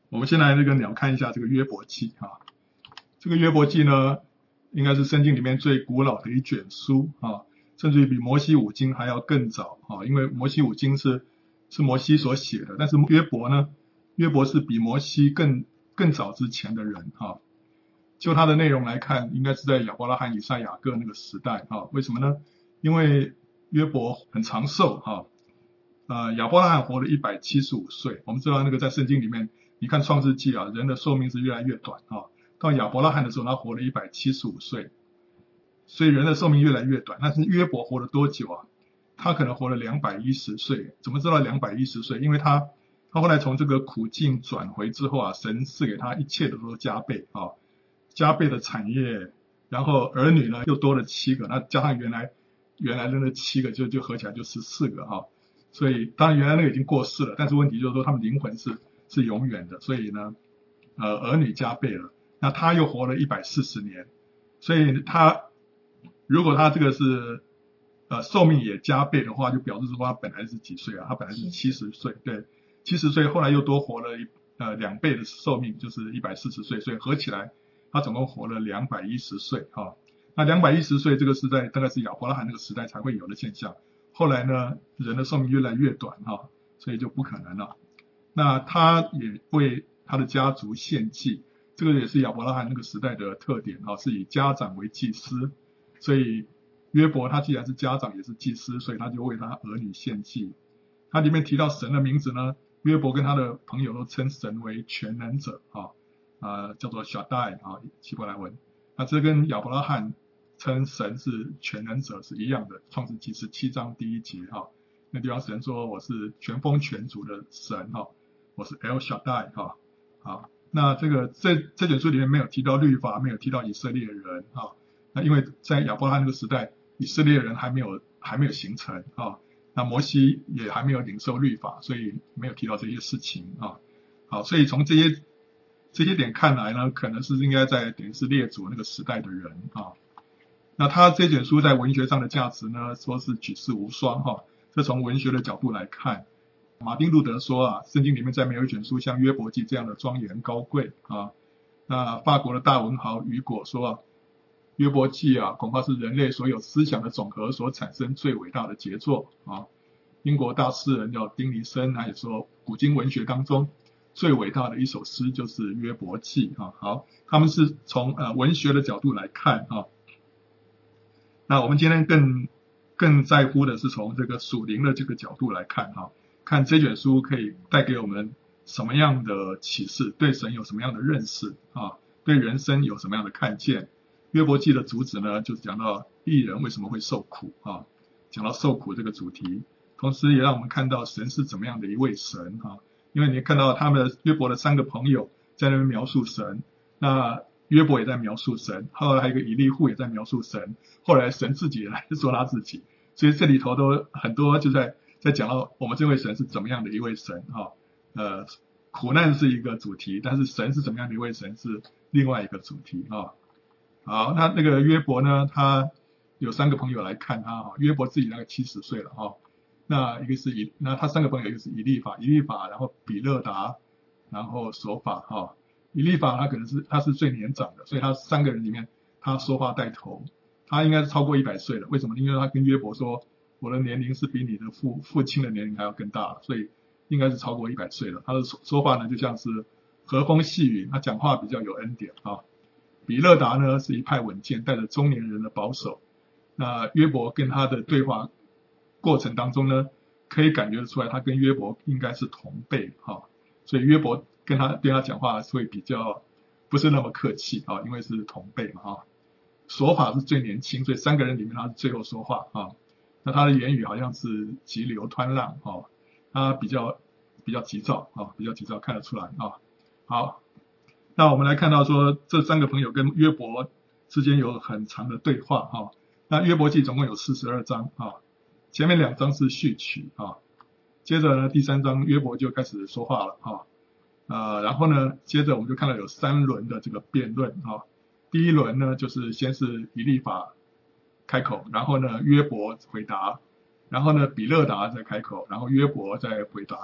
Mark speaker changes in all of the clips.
Speaker 1: 我们先来鸟看一下这个约伯记啊。这个约伯记呢，应该是圣经里面最古老的一卷书啊，甚至于比摩西五经还要更早啊。因为摩西五经是摩西所写的，但是约伯呢，约伯是比摩西更早之前的人啊。就它的内容来看，应该是在亚伯拉罕、以撒、雅各那个时代啊。为什么呢？因为约伯很长寿啊。亚伯拉罕活了175岁，我们知道那个在圣经里面，你看创世纪啊，人的寿命是越来越短啊。到亚伯拉罕的时候，他活了175岁，所以人的寿命越来越短。但是约伯活了多久啊？他可能活了210岁。怎么知道210岁？因为他后来从这个苦境转回之后啊，神赐给他一切的都加倍啊，加倍的产业，然后儿女呢又多了7个，那加上原来的那7个就合起来就14个啊。所以当然原来那个已经过世了，但是问题就是说他们灵魂是永远的，所以呢儿女加倍了。那他又活了140年，所以如果他这个是寿命也加倍的话，就表示说他本来是几岁啊？他本来是70岁，对，70岁，后来又多活了2倍的寿命，就是140岁，所以合起来他总共活了210岁啊。那210岁这个是在大概是亚伯拉罕那个时代才会有的现象。后来呢，人的寿命越来越短啊，所以就不可能了。那他也为他的家族献祭，这个也是亚伯拉罕那个时代的特点啊，是以家长为祭司。所以约伯他既然是家长也是祭司，所以他就为他儿女献祭。他里面提到神的名字呢，约伯跟他的朋友都称神为全能者啊，叫做 Shaddai 啊，希伯来文。那这跟亚伯拉罕称神是全能者是一样的，创世纪17章第1节啊，那地方神说我是全丰全足的神啊，我是 El Shaddai 啊。好，那这卷书里面没有提到律法，没有提到以色列人啊。那因为在亚伯拉罕那个时代，以色列人还没有形成啊，那摩西也还没有领受律法，所以没有提到这些事情啊。好，所以从这些点看来呢，可能是应该在等于是列祖那个时代的人啊。那他这卷书在文学上的价值呢，说是举世无双哈。这从文学的角度来看，马丁路德说啊，圣经里面再没有一卷书像约伯记这样的庄严高贵啊。那法国的大文豪雨果说啊，约伯记啊，恐怕是人类所有思想的总和所产生最伟大的杰作啊。英国大诗人叫丁尼森，他也说古今文学当中最伟大的一首诗就是约伯记啊。好，他们是从文学的角度来看啊。那我们今天更在乎的是从这个属灵的这个角度来看啊，看这卷书可以带给我们什么样的启示，对神有什么样的认识啊，对人生有什么样的看见。约伯记的主旨呢，就是讲到义人为什么会受苦啊，讲到受苦这个主题，同时也让我们看到神是怎么样的一位神啊。因为你看到他们约伯的3个朋友在那边描述神，那约伯也在描述神，后来还有一个以利户也在描述神，后来神自己也来说他自己，所以这里头都很多就在讲到我们这位神是怎么样的一位神啊。苦难是一个主题，但是神是怎么样的一位神是另外一个主题啊。好，那个约伯呢，他有3个朋友来看他啊。约伯自己大概70岁了啊。那他3个朋友，一个是以利法，然后比勒达，然后索法啊。以利法他是最年长的，所以他3个人里面他说话带头，他应该是超过100岁了。为什么？因为他跟约伯说，我的年龄是比你的父亲的年龄还要更大了，所以应该是超过100岁了。他的说话呢，就像是和风细雨，他讲话比较有恩典啊。比勒达呢是一派稳健，带着中年人的保守。那约伯跟他的对话过程当中呢，可以感觉得出来，他跟约伯应该是同辈哈，所以约伯对他讲话会比较不是那么客气啊，因为是同辈嘛哈。说法是最年轻，所以3个人里面他是最后说话啊。那他的言语好像是急流湍浪啊，他比较急躁啊，比较急躁看得出来啊。好，那我们来看到说这3个朋友跟约伯之间有很长的对话啊。那约伯记总共有42章啊，前面2章是序曲啊，接着呢第3章约伯就开始说话了啊。然后呢接着我们就看到有3轮的这个辩论啊。第一轮呢就是先是以利法开口，然后呢约伯回答，然后呢比勒达再开口，然后约伯再回答，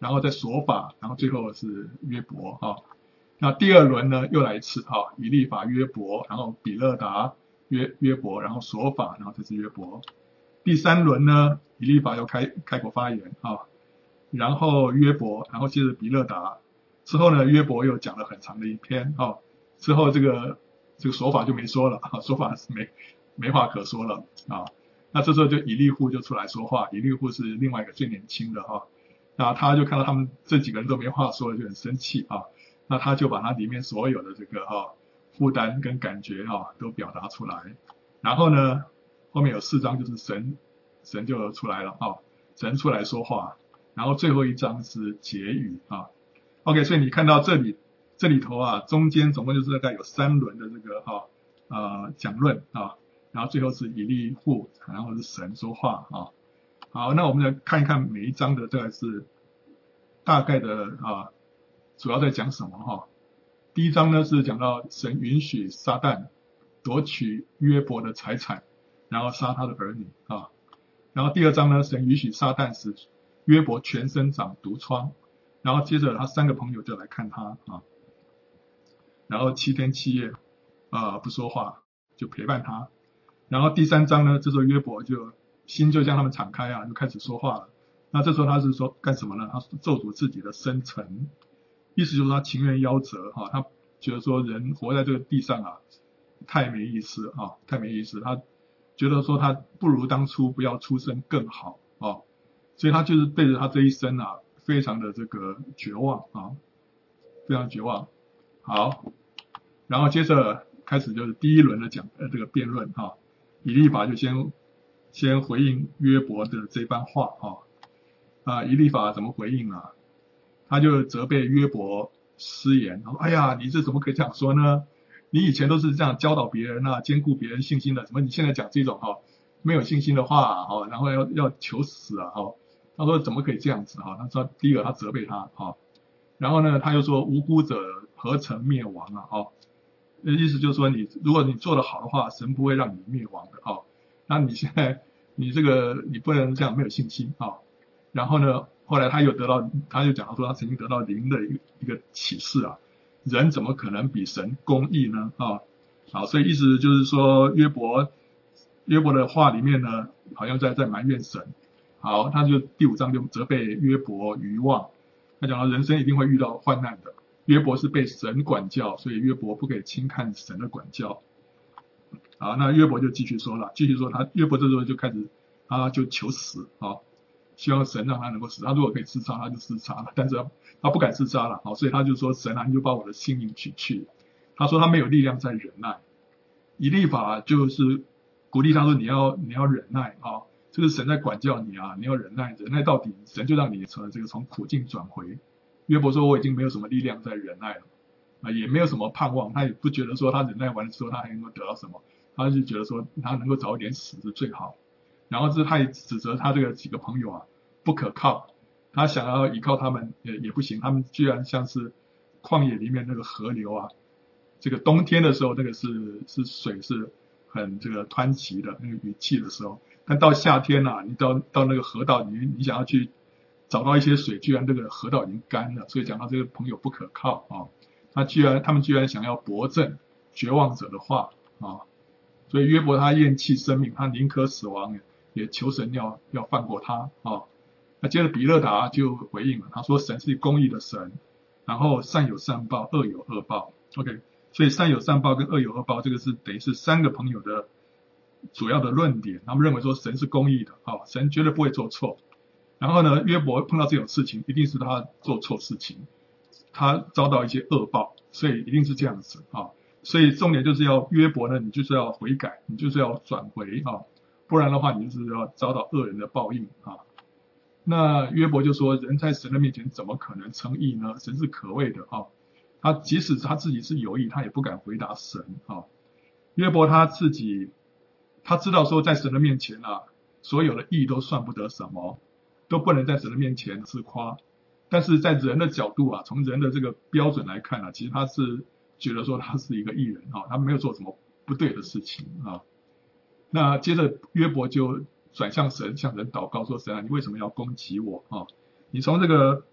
Speaker 1: 然后再所法，然后最后是约伯啊。那第二轮呢又来一次啊，以利法约伯，然后比勒达约伯，然后所法，然后这是约伯。第三轮呢，以利法又开口发言啊，然后约伯，然后接着比勒达，之后呢约伯又讲了很长的一篇啊，之后这个说法就没说了啊，说法是没话可说了啊。那这时候就以利户就出来说话，以利户是另外一个最年轻的哈，那他就看到他们这几个人都没话说了，就很生气啊。那他就把他里面所有的这个负担跟感觉都表达出来。然后呢，后面有4章就是神就出来了神出来说话。然后最后一章是结语啊。OK， 所以你看到这里头中间总共就是大概有3轮的这个讲论啊，然后最后是以利户，然后是神说话啊。好，那我们来看一看每一章的这个是大概的主要在讲什么第一章呢是讲到神允许撒旦夺取约伯的财产，然后杀他的儿女啊。然后第二章呢，神允许撒旦使约伯全身长毒疮，然后接着他3个朋友就来看他啊，然后7天7夜不说话，就陪伴他。然后第3章呢，这时候约伯就心就向他们敞开就开始说话了。那这时候他是说干什么呢？他咒诅自己的生辰，意思就是他情愿夭折他觉得说人活在这个地上太没意思太没意思，他觉得说他不如当初不要出生更好所以他就是对着他这一生非常的这个绝望非常绝望。好，然后接着开始就是第一轮的这个辩论以利法就先回应约伯的这番话以利法怎么回应他就责备约伯失言，他说：“哎呀，你这怎么可以这样说呢？你以前都是这样教导别人兼顾别人信心的，怎么你现在讲这种没有信心的话然后要求死他说怎么可以这样子他说第一个他责备他然后呢他又说无辜者何曾灭亡意思就是说如果你做得好的话，神不会让你灭亡的那你现在你不能这样没有信心然后呢，后来他就讲到说他曾经得到灵的一个启示人怎么可能比神公义呢好，所以意思就是说约伯的话里面呢，好像在埋怨神。好，他就第5章就责备约伯愚妄，他讲到人生一定会遇到患难的，约伯是被神管教，所以约伯不可以轻看神的管教。好，那约伯就继续说约伯这时候就开始他就求死希望神让他能够死，他如果可以自杀他就自杀了，但是他不敢自杀了所以他就说神你就把我的性命取去。他说他没有力量再忍耐。以利法就是鼓励他说你要忍耐这个神在管教你你要忍耐到底，神就让你从苦境转回。约伯说我已经没有什么力量再忍耐了也没有什么盼望，他也不觉得说他忍耐完之后他还能够得到什么，他就觉得说他能够早一点死是最好。然后他也指责他这个几个朋友不可靠，他想要依靠他们也不行，他们居然像是旷野里面那个河流这个冬天的时候那个是水是很这个湍急的那个雨季的时候，但到夏天你到那个河道你想要去找到一些水，居然这个河道已经干了，所以讲到这个朋友不可靠他们居然想要驳正绝望者的话所以约伯他厌弃生命，他宁可死亡也求神要放过他那接着比勒达就回应了，他说神是公义的神，然后善有善报，恶有恶报。 OK， 所以善有善报跟恶有恶报这个是等于是3个朋友的主要的论点，他们认为说神是公义的神绝对不会做错。然后呢约伯碰到这种事情一定是他做错事情，他遭到一些恶报，所以一定是这样子所以重点就是要约伯呢，你就是要悔改，你就是要转回不然的话你就是要遭到恶人的报应那约伯就说人在神的面前怎么可能称义呢？神是可畏的他即使他自己是有意，他也不敢回答神约伯他知道说在神的面前所有的义都算不得什么，都不能在神的面前自夸。但是在人的角度从人的这个标准来看其实他是觉得说他是一个义人他没有做什么不对的事情那接着约伯就转向神，向神祷告说神你为什么要攻击我你从这个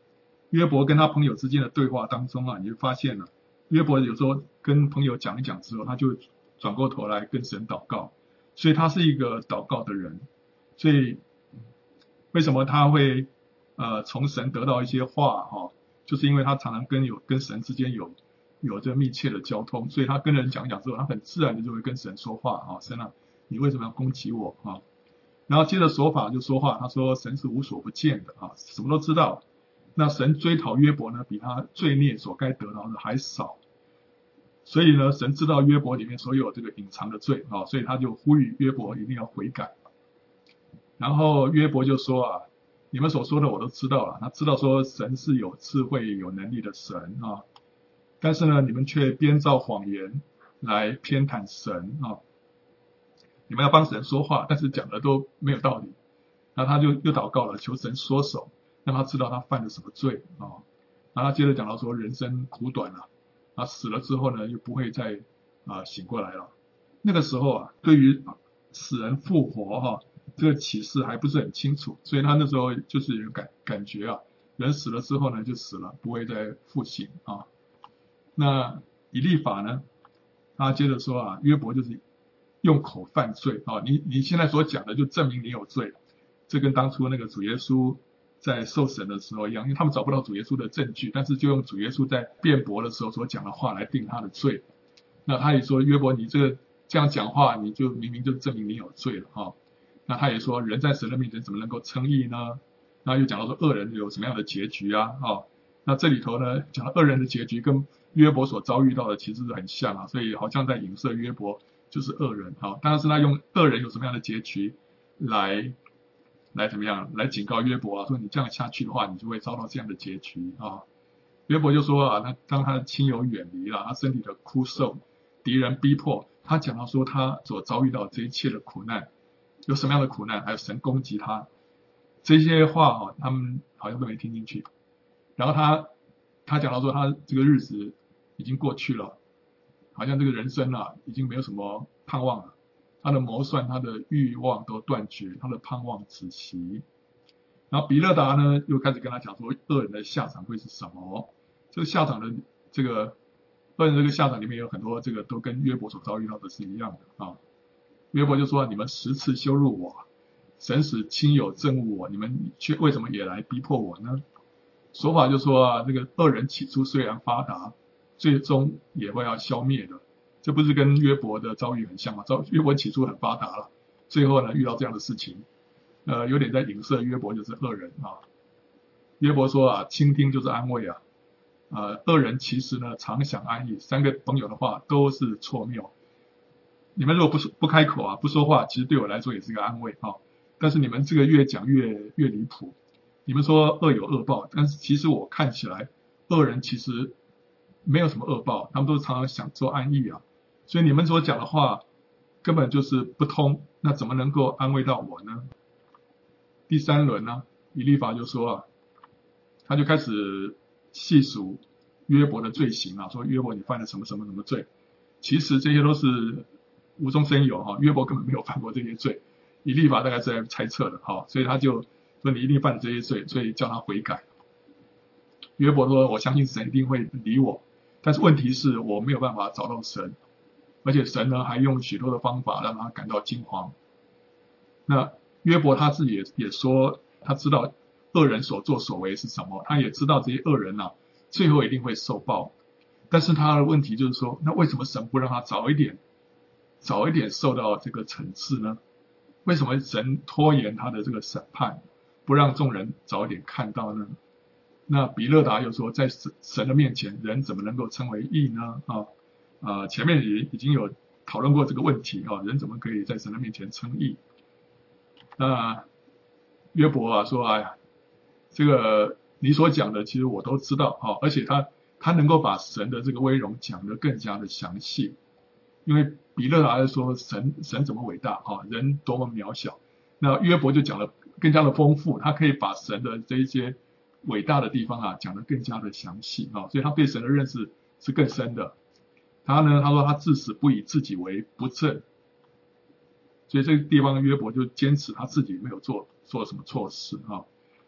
Speaker 1: 约伯跟他朋友之间的对话当中啊，你就发现了，约伯有时候跟朋友讲一讲之后，他就转过头来跟神祷告，所以他是一个祷告的人。所以为什么他会从神得到一些话就是因为他常常跟神之间有着密切的交通，所以他跟人讲一讲之后，他很自然的就会跟神说话神啊，你为什么要攻击我然后接着说法就说话，他说神是无所不见的什么都知道。那神追讨约伯呢，比他罪孽所该得到的还少，所以呢，神知道约伯里面所有这个隐藏的罪所以他就呼吁约伯一定要悔改。然后约伯就说你们所说的我都知道了，他知道说神是有智慧有能力的神但是呢，你们却编造谎言来偏袒神你们要帮神说话，但是讲的都没有道理。然后他就又祷告了，求神缩手，让他知道他犯了什么罪然后他接着讲到说，人生苦短死了之后呢，又不会再醒过来了。那个时候对于死人复活这个启示还不是很清楚，所以他那时候就是有感觉人死了之后呢就死了，不会再复醒那以利法呢，他接着说约伯就是用口犯罪你现在所讲的就证明你有罪，这跟当初那个主耶稣在受审的时候一样，因为他们找不到主耶稣的证据，但是就用主耶稣在辩驳的时候所讲的话来定他的罪。那他也说约伯你这样讲话，你就明明就证明你有罪了那他也说人在神的面前怎么能够称义呢？那又讲到说恶人有什么样的结局那这里头呢讲到恶人的结局跟约伯所遭遇到的其实是很像所以好像在影射约伯就是恶人但是他用恶人有什么样的结局来怎么样来警告约伯说你这样下去的话，你就会遭到这样的结局约伯就说那当他的亲友远离了，他身体的枯瘦，敌人逼迫，他讲到说他所遭遇到这一切的苦难，有什么样的苦难，还有神攻击他，这些话他们好像都没听进去。然后他讲到说他这个日子已经过去了，好像这个人生已经没有什么盼望了，他的谋算他的欲望都断绝，他的盼望止息。然后比勒达呢又开始跟他讲说恶人的下场会是什么，这个下场的这个恶人这个下场里面有很多这个都跟约伯所遭遇到的是一样的约伯就说你们10次羞辱我，神使亲友憎恶我，你们却为什么也来逼迫我呢？说法就说这个恶人起初虽然发达，最终也会要消灭的。这不是跟约伯的遭遇很像吗？约伯起初很发达了，最后呢遇到这样的事情有点在影射约伯就是恶人约伯说倾听就是安慰恶人其实呢常想安逸，3个朋友的话都是错谬。你们如果不开口不说话，其实对我来说也是个安慰但是你们这个越讲越离谱。你们说恶有恶报，但是其实我看起来恶人其实没有什么恶报，他们都常常想做安逸所以你们所讲的话根本就是不通，那怎么能够安慰到我呢？第3轮呢，以利法就说他就开始细数约伯的罪行说约伯你犯了什么什么什么罪，其实这些都是无中生有约伯根本没有犯过这些罪，以利法大概是在猜测的所以他就说你一定犯了这些罪，所以叫他悔改。约伯说我相信神一定会理我，但是问题是我没有办法找到神，而且神呢还用许多的方法让他感到惊慌。那约伯他自己也说他知道恶人所作所为是什么，他也知道这些恶人最后一定会受报，但是他的问题就是说那为什么神不让他早一点受到这个惩治呢？为什么神拖延他的这个审判，不让众人早一点看到呢？那比勒达又说在神的面前人怎么能够称为义呢前面已经有讨论过这个问题人怎么可以在神的面前称义？那约伯说哎呀，这个你所讲的其实我都知道而且他能够把神的这个威荣讲得更加的详细，因为比勒达说神怎么伟大人多么渺小，那约伯就讲得更加的丰富，他可以把神的这一些伟大的地方讲得更加的详细所以他对神的认识是更深的。他说他至死不以自己为不正，所以这个地方约伯就坚持他自己没有做什么错事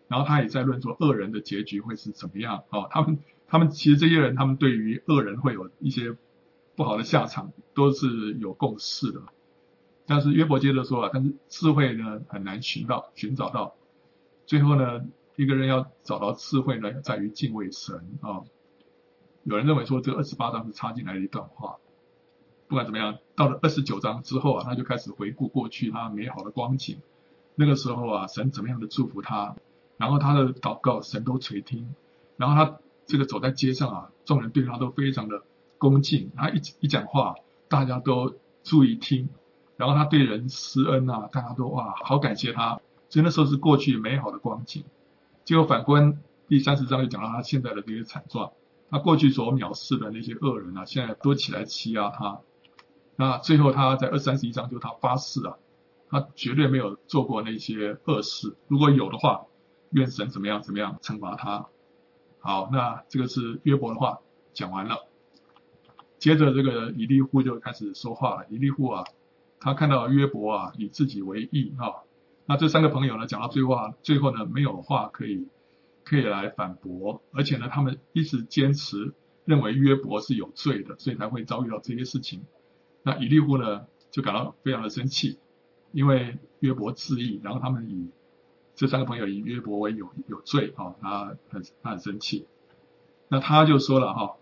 Speaker 1: 然后他也在论说恶人的结局会是怎么样他们其实这些人，他们对于恶人会有一些不好的下场都是有共识的。但是约伯接着说但是智慧呢很难寻找到。最后呢，一个人要找到智慧呢，在于敬畏神有人认为说这28章是插进来的一段话。不管怎么样，到了29章之后他就开始回顾过去他美好的光景。那个时候神怎么样的祝福他，然后他的祷告神都垂听，然后他这个走在街上众人对他都非常的恭敬，他一讲话大家都注意听，然后他对人施恩大家都好感谢他。所以那时候是过去美好的光景。结果反观第30章就讲到他现在的这些惨状，他过去所藐视的那些恶人现在都起来欺压他。那最后他在31章就他发誓他绝对没有做过那些恶事，如果有的话，愿神怎么样惩罚他。好，那这个是约伯的话讲完了。接着这个以利户就开始说话了。以利户他看到约伯以自己为义那这3个朋友呢讲到最后呢没有话可以来反驳，而且呢他们一直坚持认为约伯是有罪的，所以才会遭遇到这些事情。那以利户呢就感到非常的生气，因为约伯自义，然后他们这3个朋友以约伯为有罪他很生气。那他就说了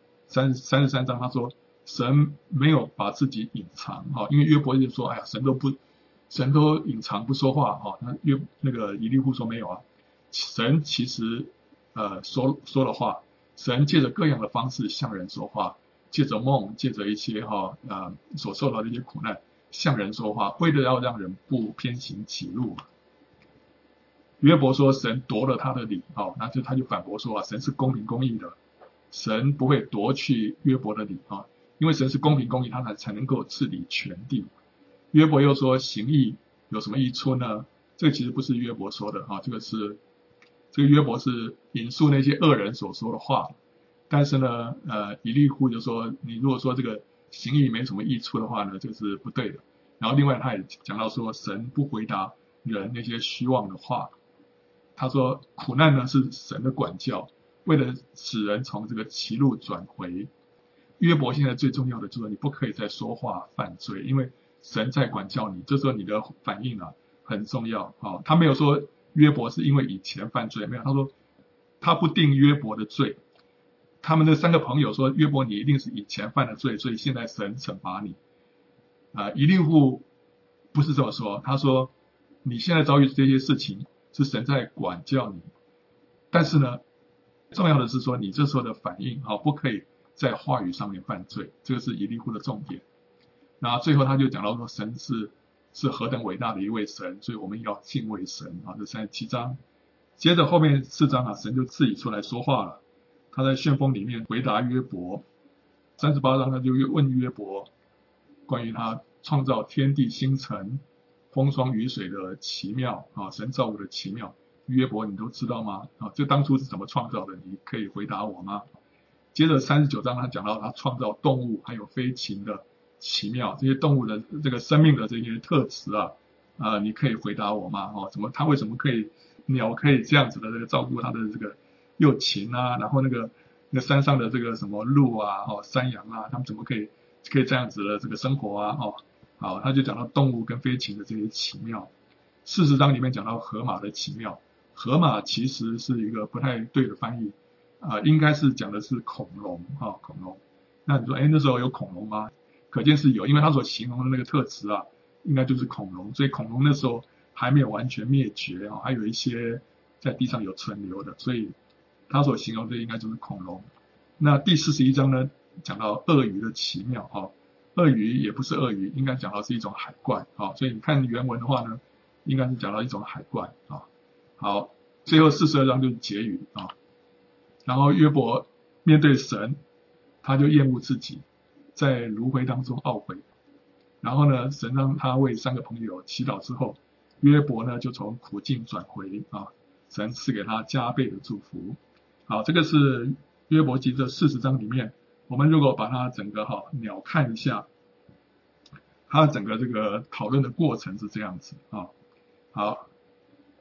Speaker 1: 33章他说神没有把自己隐藏因为约伯就说神都隐藏不说话那个以利户说没有神其实说了话，神借着各样的方式向人说话，借着梦，借着一些所受到的一些苦难向人说话，为了要让人不偏行己路。约伯说神夺了他的理那他就反驳说神是公平公义的，神不会夺去约伯的理因为神是公平公义，他才能够治理全地。约伯又说行义有什么益处呢？这个其实不是约伯说的这个约伯是引述那些恶人所说的话。但是呢以利户就说你如果说这个行义没什么益处的话呢，这是不对的。然后另外他也讲到说神不回答人那些虚妄的话。他说苦难呢是神的管教，为了使人从这个歧路转回。约伯现在最重要的就是你不可以再说话犯罪，因为神在管教你，这时候你的反应很重要他没有说约伯是因为以前犯罪，没有，他说他不定约伯的罪。他们的3个朋友说约伯你一定是以前犯了罪，所以现在神惩罚你以利户不是这么说，他说你现在遭遇这些事情是神在管教你，但是呢重要的是说你这时候的反应不可以在话语上面犯罪，这个是以利户的重点。那最后他就讲到说神是何等伟大的一位神，所以我们要敬畏神这37章。接着后面4章神就自己出来说话了，他在旋风里面回答约伯。38章他就问约伯关于他创造天地星辰风霜雨水的奇妙神造物的奇妙，约伯你都知道吗这当初是怎么创造的，你可以回答我吗？接着39章他讲到他创造动物还有飞禽的奇妙，这些动物的这个生命的这些特质你可以回答我吗他为什么鸟可以这样子的这个照顾他的这个幼禽然后那个山上的这个什么鹿山羊他们怎么可以这样子的这个生活好，他就讲到动物跟飞禽的这些奇妙。40章里面讲到河马的奇妙，河马其实是一个不太对的翻译应该是讲的是恐龙恐龙。那你说那时候有恐龙吗？可见是有，因为他所形容的那个特质应该就是恐龙，所以恐龙那时候还没有完全灭绝还有一些在地上有存留的，所以他所形容的应该就是恐龙。那第41章呢讲到鳄鱼的奇妙鳄鱼也不是鳄鱼，应该讲到是一种海怪所以你看原文的话呢，应该是讲到一种海怪好，最后42章就是结语然后约伯面对神，他就厌恶自己，在炉灰当中懊悔。然后呢神让他为3个朋友祈祷之后，约伯呢就从苦境转回神赐给他加倍的祝福。好，这个是约伯记这40章里面，我们如果把它整个鸟看一下，它整个这个讨论的过程是这样子好，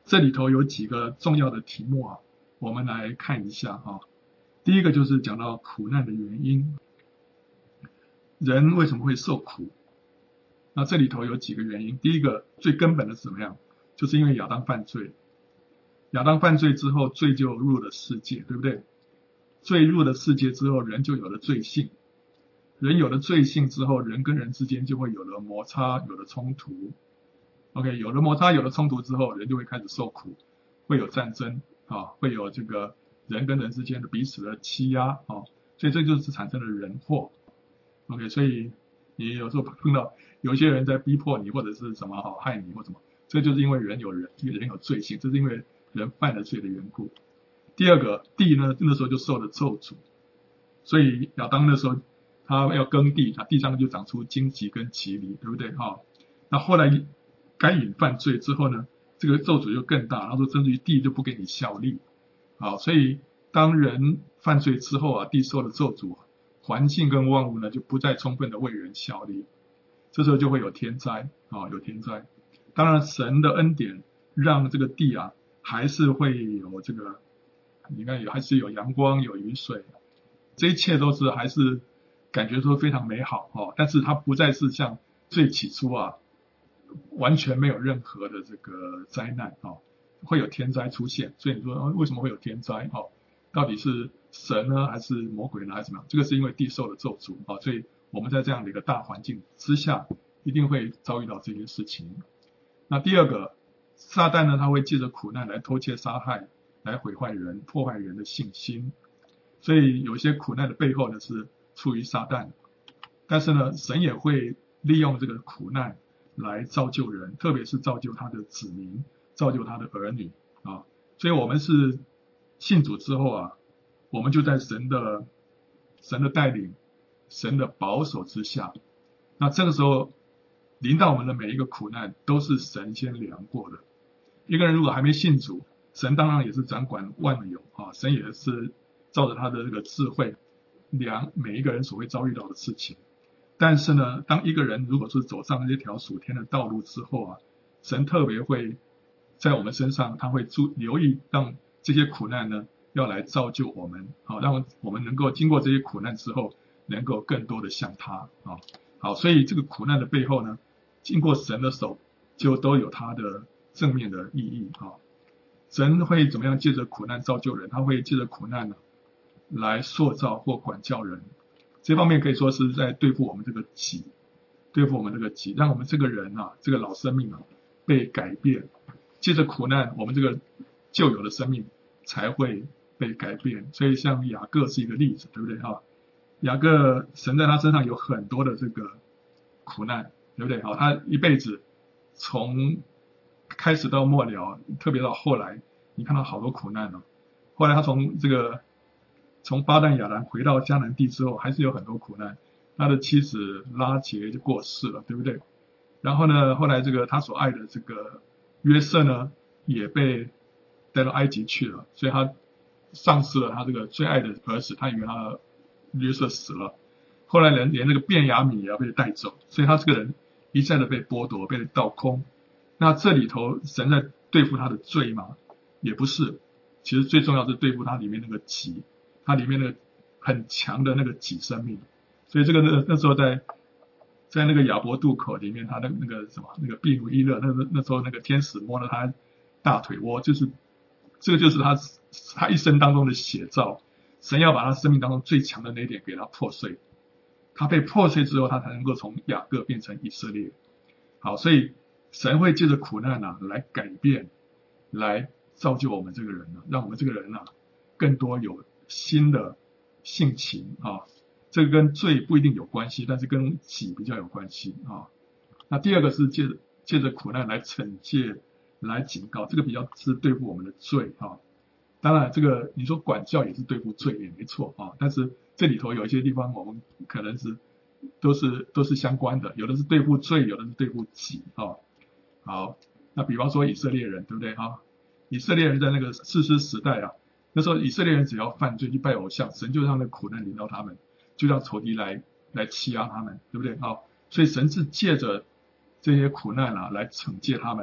Speaker 1: 这里头有几个重要的题目啊，我们来看一下啊。第一个就是讲到苦难的原因，人为什么会受苦？那这里头有几个原因。第一个最根本的是怎么样？就是因为亚当犯罪。亚当犯罪之后，罪就入了世界，对不对？罪入了世界之后，人就有了罪性。人有了罪性之后，人跟人之间就会有了摩擦，有了冲突。OK， 有了摩擦，有了冲突之后，人就会开始受苦，会有战争啊，会有这个人跟人之间的彼此的欺压啊，所以这就是产生了人祸。OK， 所以你有时候碰到有一些人在逼迫你，或者是什么害你或什么，这就是因为人有罪性，这是因为人犯了罪的缘故。第二个，地呢那时候就受了咒诅，所以亚当那时候他要耕地，地上就长出荆棘跟棘藜，对不对？那后来该隐犯罪之后呢，这个咒诅就更大，他说甚至于地就不给你效力。所以当人犯罪之后地受了咒诅，环境跟万物呢就不再充分的为人效力，这时候就会有天灾有天灾。当然神的恩典让这个地还是会有这个，你看还是有阳光有雨水，这一切都是还是感觉说非常美好但是它不再是像最起初完全没有任何的这个灾难会有天灾出现。所以你说为什么会有天灾到底是神呢还是魔鬼呢还是怎么样？这个是因为地受了咒诅所以我们在这样的一个大环境之下一定会遭遇到这些事情。那第二个，撒旦呢他会借着苦难来偷窃杀害，来毁坏人，破坏人的信心。所以有些苦难的背后呢是出于撒旦，但是呢神也会利用这个苦难来造就人，特别是造就他的子民，造就他的儿女所以我们是信主之后我们就在神的带领，神的保守之下。那这个时候临到我们的每一个苦难都是神先量过的。一个人如果还没信主，神当然也是掌管万有神也是照着他的这个智慧量每一个人所会遭遇到的事情。但是呢，当一个人如果是走上这条属天的道路之后神特别会在我们身上，他会留意让这些苦难呢要来造就我们让我们能够经过这些苦难之后能够更多的像他所以这个苦难的背后呢，经过神的手就都有它的正面的意义神会怎么样借着苦难造就人？他会借着苦难来塑造或管教人。这方面可以说是在对付我们这个己，让我们这个人这个老生命被改变。借着苦难，我们这个旧有的生命才会被改变。所以像雅各是一个例子，对不对雅各神在他身上有很多的这个苦难，对不对他一辈子从开始到末了，特别到后来，你看到好多苦难后来他从巴旦亚兰回到迦南地之后，还是有很多苦难。他的妻子拉结就过世了，对不对？然后呢，后来这个他所爱的这个约瑟呢，也被带到埃及去了，所以他丧失了他这个最爱的儿子，他以为他约瑟死了。后来连那个便雅悯也要被带走，所以他这个人一再的被剥夺，被倒空。那这里头神在对付他的罪吗？也不是，其实最重要是对付他里面那个己，他里面那个很强的那个己生命。所以这个那时候在那个亚伯渡口里面，他那个什么那个毗努伊勒，那时候那个天使摸了他大腿窝，就是这个就是他一生当中的写照。神要把他生命当中最强的那一点给他破碎，他被破碎之后，他才能够从雅各变成以色列。所以神会借着苦难来改变，来造就我们这个人让我们这个人更多有新的性情这个跟罪不一定有关系，但是跟己比较有关系那第二个是借着苦难来惩戒，来警告，这个比较是对付我们的罪当然这个你说管教也是对付罪也没错但是这里头有一些地方我们可能是都是相关的，有的是对付罪，有的是对付己好，那比方说以色列人，对不对以色列人在那个士师时代那时候以色列人只要犯罪去拜偶像，神就让那苦难临到他们，就让仇敌来欺压他们，对不对所以神是借着这些苦难来惩戒他们，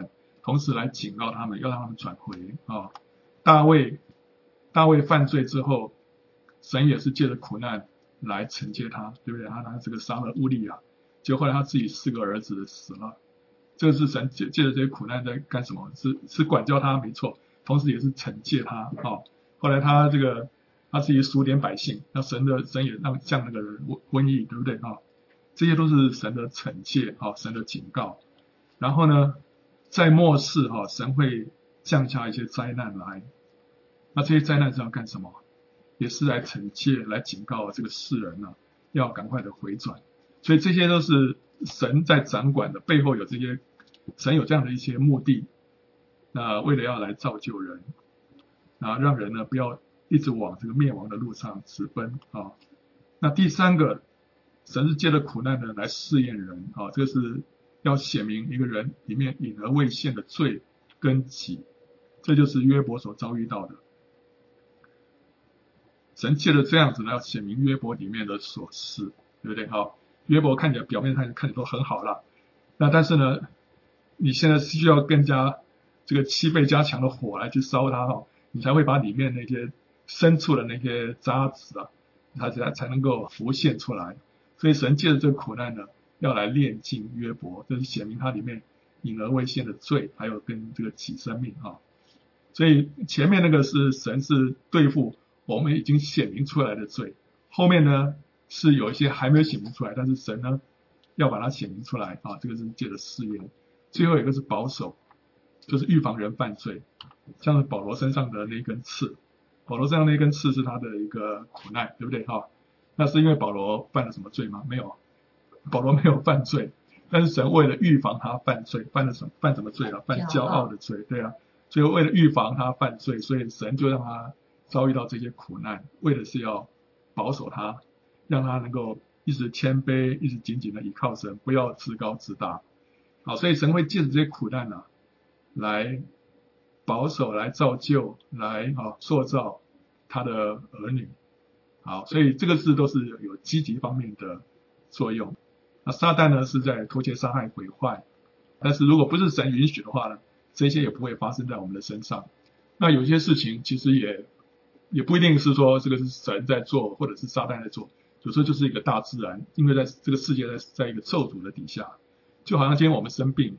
Speaker 1: 同时来警告他们，要让他们转回啊。大卫犯罪之后，神也是借着苦难来惩戒他，对不对？他这个杀了乌利亚，结果后来他自己4个儿子死了，这个是神借着这些苦难在干什么？是管教他没错，同时也是惩戒他啊。后来他自己数点百姓，那神也让降那个瘟疫，对不对啊？这些都是神的惩戒啊，神的警告。然后呢，在末世神会降下一些灾难来，那这些灾难是要干什么？也是来惩戒、来警告这个世人呢，要赶快的回转。所以这些都是神在掌管的，背后有这些神有这样的一些目的，那为了要来造就人，啊，让人呢不要一直往这个灭亡的路上直奔啊。那第三个，神是借着苦难呢来试验人啊，这个是要显明一个人里面隐而未现的罪跟己，这就是约伯所遭遇到的。神借着这样子呢，要显明约伯里面的琐事，对不对？好，约伯看起来表面上看起来都很好了，那但是呢，你现在需要更加这个7倍加强的火来去烧它你才会把里面那些深处的那些渣子它才能够浮现出来。所以神借着这个苦难呢，要来炼净约伯，就是显明他里面隐而未现的罪，还有跟这个己生命所以前面那个是神是对付我们已经显明出来的罪，后面呢是有一些还没有显明出来，但是神呢要把它显明出来这个是借着试验。最后一个是保守，就是预防人犯罪，像是保罗身上的那根刺，保罗身上那根刺是他的一个苦难，对不对那是因为保罗犯了什么罪吗？没有，保罗没有犯罪，但是神为了预防他犯罪，犯什么罪犯骄傲的罪，对啊，所以为了预防他犯罪，所以神就让他遭遇到这些苦难，为的是要保守他，让他能够一直谦卑，一直紧紧的依靠神，不要自高自大。好，所以神会借着这些苦难来保守，来造就，来塑造他的儿女。好，所以这个都是有积极方面的作用。那撒旦呢是在偷窃、杀害、毁坏，但是如果不是神允许的话呢，这些也不会发生在我们的身上。那有些事情其实也不一定是说这个是神在做，或者是撒旦在做，有时候就是一个大自然，因为在这个世界在一个咒诅的底下，就好像今天我们生病，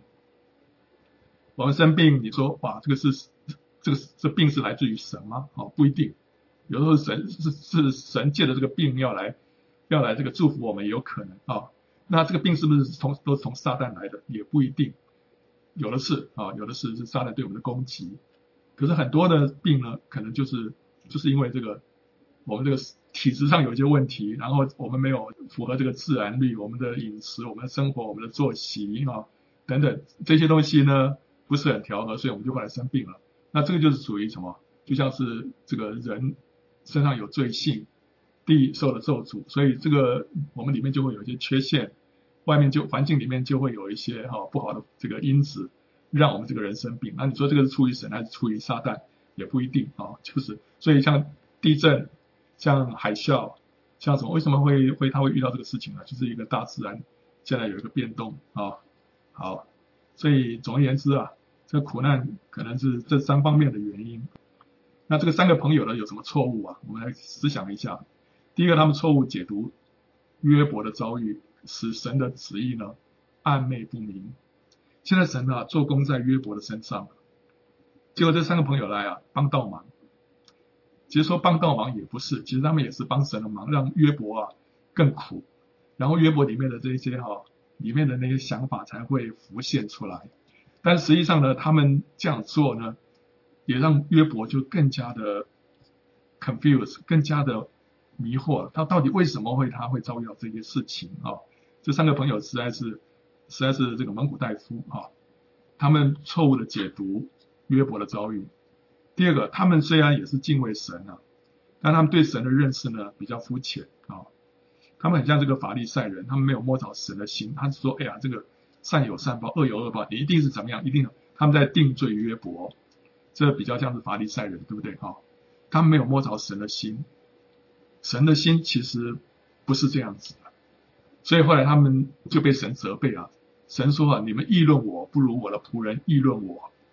Speaker 1: 你说哇，这病是来自于神吗？不一定，有时候是神借着这个病要来这个祝福我们，也有可能那这个病是不是都是从撒旦来的？也不一定，有的是撒旦对我们的攻击。可是很多的病呢，可能就是因为这个我们这个体质上有一些问题，然后我们没有符合这个自然律，我们的饮食、我们的生活、我们的作息等等这些东西呢不是很调和，所以我们就会来生病了。那这个就是属于什么？就像是这个人身上有罪性，地受了咒诅，所以这个我们里面就会有一些缺陷，外面环境里面就会有一些不好的这个因子，让我们这个人生病。那你说这个是出于神还是出于撒旦？也不一定就是所以像地震、像海啸、像什么，为什么他会遇到这个事情呢？就是一个大自然现在有一个变动好，所以总而言之这个苦难可能是这3方面的原因。那这个3个朋友呢有什么错误我们来思想一下。第一个，他们错误解读约伯的遭遇，使神的旨意呢暧昧不明。现在神做工在约伯的身上，结果这3个朋友来帮倒忙。其实说帮倒忙也不是，其实他们也是帮神的忙，让约伯更苦，然后约伯里面的这些里面的那些想法才会浮现出来。但实际上呢，他们这样做呢，也让约伯就更加的 confused， 更加的迷惑，他到底为什么他会遭遇到这些事情这3个朋友实在是这个蒙古大夫他们错误的解读约伯的遭遇。第二个，他们虽然也是敬畏神但他们对神的认识呢比较肤浅他们很像这个法利赛人，他们没有摸着神的心，他是说哎呀，这个善有善报，恶有恶报，你一定是怎么样，一定他们在定罪约伯，这比较像是法利赛人，对不对他们没有摸着神的心，神的心其实不是这样子的，所以后来他们就被神责备神说你们议论我，不如我的仆人议论我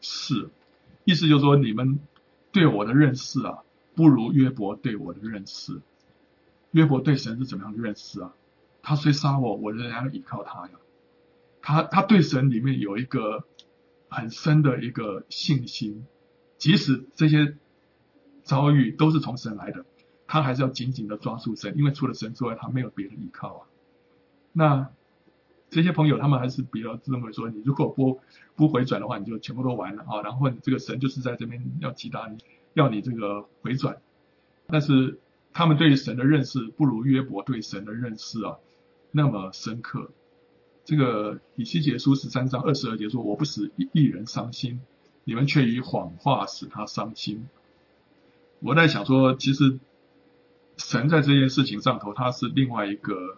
Speaker 1: 事，意思就是说你们对我的认识啊，不如约伯对我的认识。约伯对神是怎么样的认识啊？他虽杀我，我仍然要依靠他呀。他对神里面有一个很深的一个信心，即使这些遭遇都是从神来的，他还是要紧紧的抓住神，因为除了神之外，他没有别的依靠啊。那这些朋友他们还是比较认为说，你如果不回转的话，你就全部都完了啊。然后这个神就是在这边要击打你，要你这个回转。但是他们对于神的认识不如约伯对神的认识啊那么深刻。这个以西结书13章22节说：“我不使一人伤心，你们却以谎话使他伤心。”我在想说，其实神在这件事情上头，他是另外一个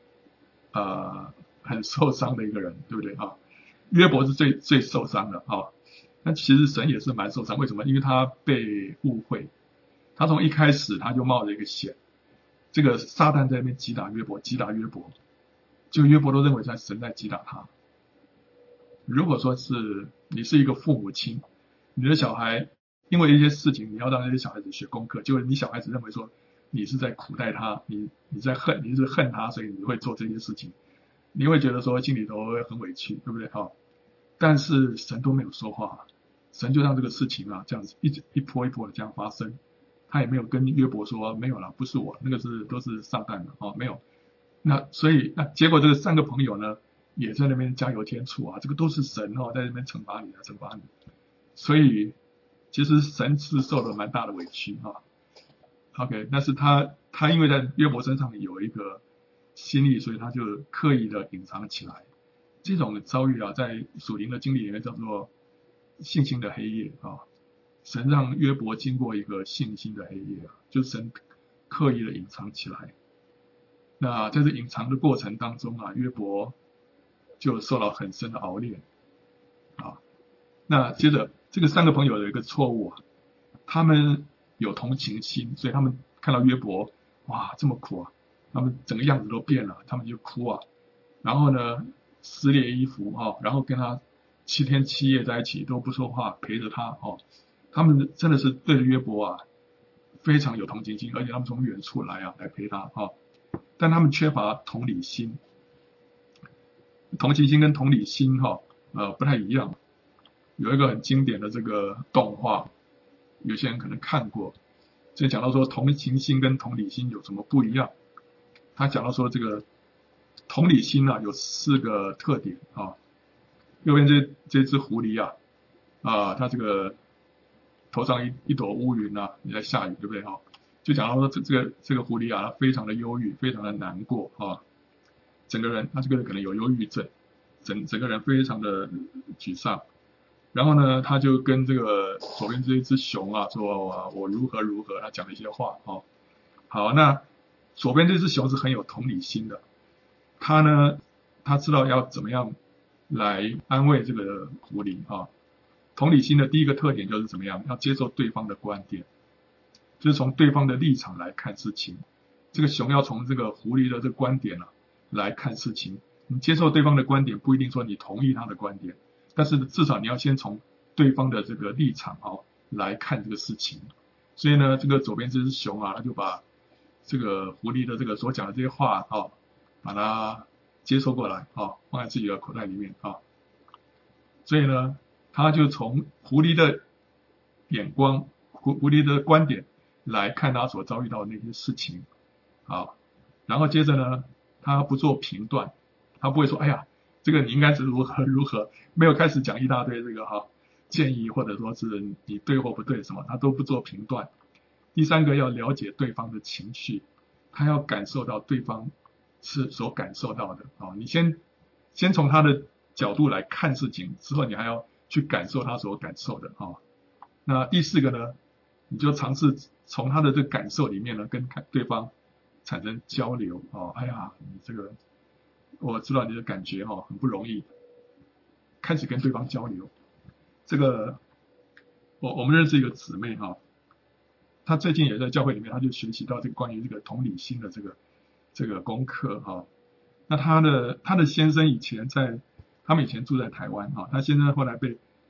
Speaker 1: 很受伤的一个人，对不对啊？约伯是最受伤的啊。那其实神也是蛮受伤，为什么？因为他被误会，他从一开始他就冒着一个险，这个撒旦在那边击打约伯，就约伯都认为在神在击打他。如果说是你是一个父母亲，你的小孩因为一些事情，你要让那些小孩子学功课，结果你小孩子认为说你是在苦待他，你是恨他，所以你会做这些事情，你会觉得说心里头会很委屈，对不对啊？但是神都没有说话，神就让这个事情啊这样子一波一波的这样发生，他也没有跟约伯说没有了，不是我，那个都是撒旦的哦，没有。所以结果这个3个朋友呢，也在那边加油添醋啊，这个都是神哦，在那边惩罚你。所以其实神是受了蛮大的委屈啊。OK， 但是他因为在约伯身上有一个心意，所以他就刻意的隐藏起来。这种遭遇啊，在属灵的经历里面叫做信心的黑夜啊。神让约伯经过一个信心的黑夜啊，就是神刻意的隐藏起来。那在这隐藏的过程当中啊，约伯就受到很深的熬炼啊。那接着这个3个朋友有一个错误啊，他们有同情心，所以他们看到约伯哇这么苦啊，他们整个样子都变了，他们就哭啊，然后呢撕裂衣服啊，然后跟他7天7夜在一起都不说话，陪着他哦。他们真的是对着约伯啊非常有同情心，而且他们从远处来啊来陪他啊。但他们缺乏同理心，同情心跟同理心不太一样。有一个很经典的这个动画，有些人可能看过，就讲到说同情心跟同理心有什么不一样。他讲到说这个同理心啊有4个特点啊。右边这只狐狸它这个头上一朵乌云啊，也在下雨，对不对就讲到说这个狐狸啊，它非常的忧郁，非常的难过啊，整个人他这个可能有忧郁症，整个人非常的沮丧。然后呢，他就跟这个左边这一只熊啊说我如何如何，他讲了一些话好，那左边这只熊是很有同理心的，他知道要怎么样来安慰这个狐狸同理心的第一个特点就是怎么样，要接受对方的观点。就是从对方的立场来看事情，这个熊要从这个狐狸的这个观点来看事情。你接受对方的观点，不一定说你同意他的观点，但是至少你要先从对方的这个立场来看这个事情。所以呢，这个左边这只熊他就把这个狐狸的这个所讲的这些话把它接收过来放在自己的口袋里面所以呢，他就从狐狸的眼光、狐狸的观点来看他所遭遇到的那些事情然后接着呢，他不做评断，他不会说哎呀这个你应该是如何如何，没有开始讲一大堆这个建议或者说是你对或不对什么，他都不做评断。第3个要了解对方的情绪，他要感受到对方是所感受到的你先从他的角度来看事情，之后你还要去感受他所感受的那第4个呢，你就尝试从他的这个感受里面呢，跟对方产生交流哎呀，你这个我知道你的感觉很不容易，开始跟对方交流。这个我们认识一个姊妹她最近也在教会里面，她就学习到这个关于这个同理心的这个功课那她的先生他们以前住在台湾他先生后来被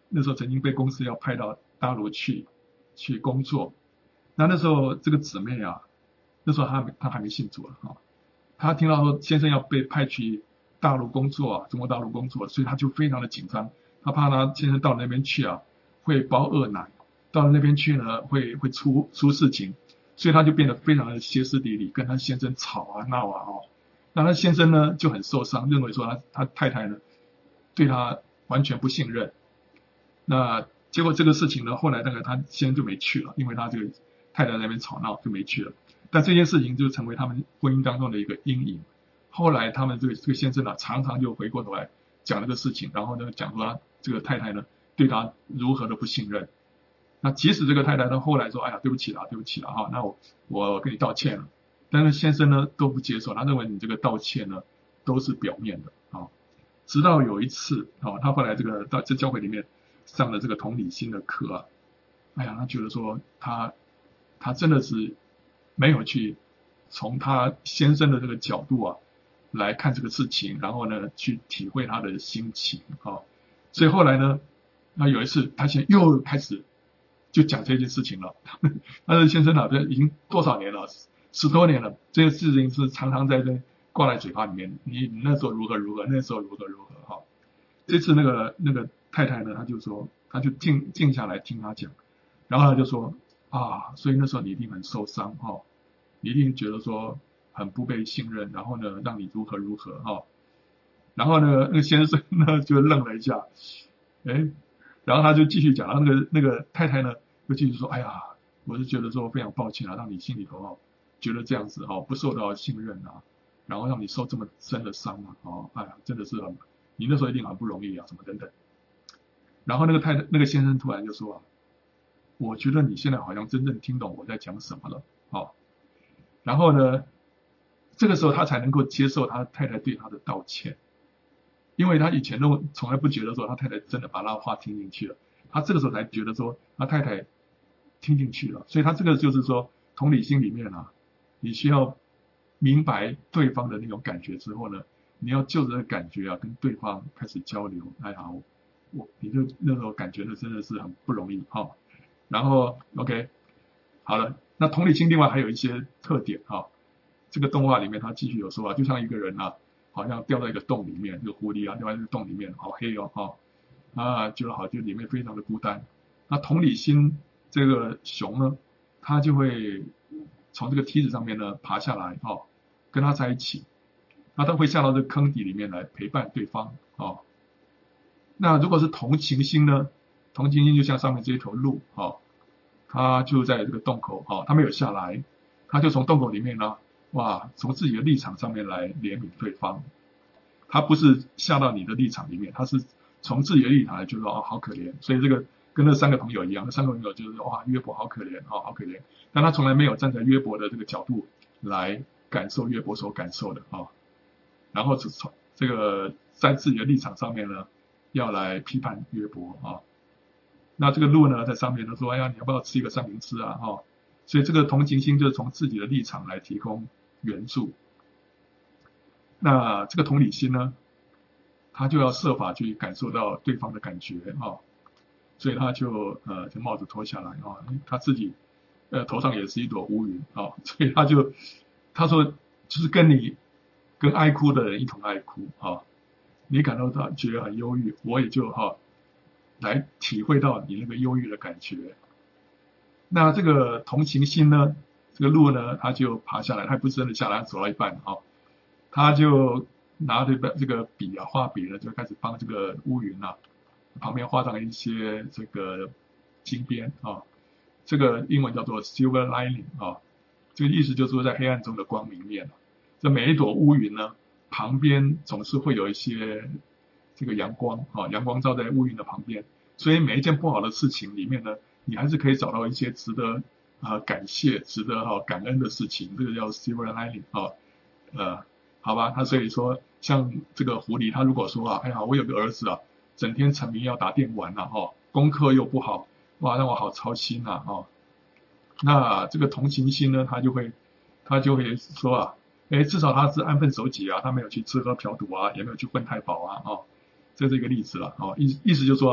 Speaker 1: 那时候曾经被公司要派到大陆去工作。那时候这个姊妹啊，那时候她还没信主啊，她听到说先生要被派去大陆工作啊，中国大陆工作，所以她就非常的紧张，她怕她先生到那边去啊会包恶奶，到了那边去呢会出事情，所以她就变得非常的歇斯底里，跟她先生吵啊闹啊那她先生呢就很受伤，认为说他太太呢对他完全不信任。那结果这个事情呢，后来那个他先生就没去了，因为他这个太太在那边吵闹就没去了。但这件事情就成为他们婚姻当中的一个阴影。后来他们这个先生呢，常常就回过头来讲这个事情，然后呢讲说他这个太太呢对他如何的不信任。那即使这个太太呢后来说，哎呀对不起啦，对不起啦哈，那我跟你道歉了。但是先生呢都不接受，他认为你这个道歉呢都是表面的啊。直到有一次他后来这个到这教会里面上了这个同理心的课啊，哎呀，他觉得说他真的是没有去从他先生的这个角度啊来看这个事情，然后呢去体会他的心情所以后来呢，那有一次他又开始就讲这件事情了。他的先生啊，这已经多少年了，10多年了，这个事情是常常在这挂在嘴巴里面。你那时候如何如何，那时候如何如何这次那个太太呢，她就说，她就静下来听他讲，然后她就说所以那时候你一定很受伤你一定觉得说很不被信任，然后呢让你如何如何然后呢那个先生呢就愣了一下，然后他就继续讲，然后那个太太呢就继续说，哎呀，我是觉得说非常抱歉让你心里头觉得这样子不受到信任然后让你受这么深的伤哎呀，真的是你那时候一定很不容易什么等等。然后那个先生突然就说我觉得你现在好像真正听懂我在讲什么了然后呢，这个时候他才能够接受他太太对他的道歉。因为他以前都从来不觉得说他太太真的把他的话听进去了，他这个时候才觉得说他太太听进去了。所以他这个就是说同理心里面你需要明白对方的那种感觉之后呢，你要就着这个感觉跟对方开始交流。哎呀，你就那时候感觉的真的是很不容易然后 OK 好了，那同理心另外还有一些特点这个动画里面他继续有说就像一个人好像掉在一个洞里面，这个狐狸掉在这个洞里面，好黑觉得就里面非常的孤单。那同理心这个熊呢，它就会从这个梯子上面呢爬下来跟他在一起。那他会下到这个坑底里面来陪伴对方那如果是同情心呢，同情心就像上面这一头鹿他就在这个洞口他没有下来，他就从洞口里面呢从自己的立场上面来怜悯对方。他不是下到你的立场里面，他是从自己的立场来觉得好可怜。所以这个跟那3个朋友一样，那3个朋友就是约伯好可怜好可怜。但他从来没有站在约伯的这个角度来感受约伯所感受的然后从这个在自己的立场上面呢，要来批判约伯那这个鹿呢在上面呢说，哎呀，你要不要吃一个三明治所以这个同情心就是从自己的立场来提供援助。那这个同理心呢，他就要设法去感受到对方的感觉所以他就帽子脱下来他自己头上也是一朵乌云所以他说就是跟爱哭的人一同爱哭你感到他觉得很忧郁，我也就来体会到你那个忧郁的感觉。那这个同情心呢，这个鹿呢，他就爬下来，他不是真的下来，走到一半他就拿着这个笔画笔呢，就开始帮这个乌云旁边画上一些这个金边这个英文叫做 silver lining 这个意思就是说在黑暗中的光明面这每一朵乌云呢，旁边总是会有一些这个阳光阳光照在乌云的旁边，所以每一件不好的事情里面呢，你还是可以找到一些值得感谢、值得感恩的事情，这个叫 silver lining 好吧，他所以说像这个狐狸，他如果说哎呀，我有个儿子整天沉迷要打电玩功课又不好，让我好操心那这个同情心呢，他就会说至少他是安分守己他没有去吃喝嫖赌也没有去混太饱这是一个例子了意思就是说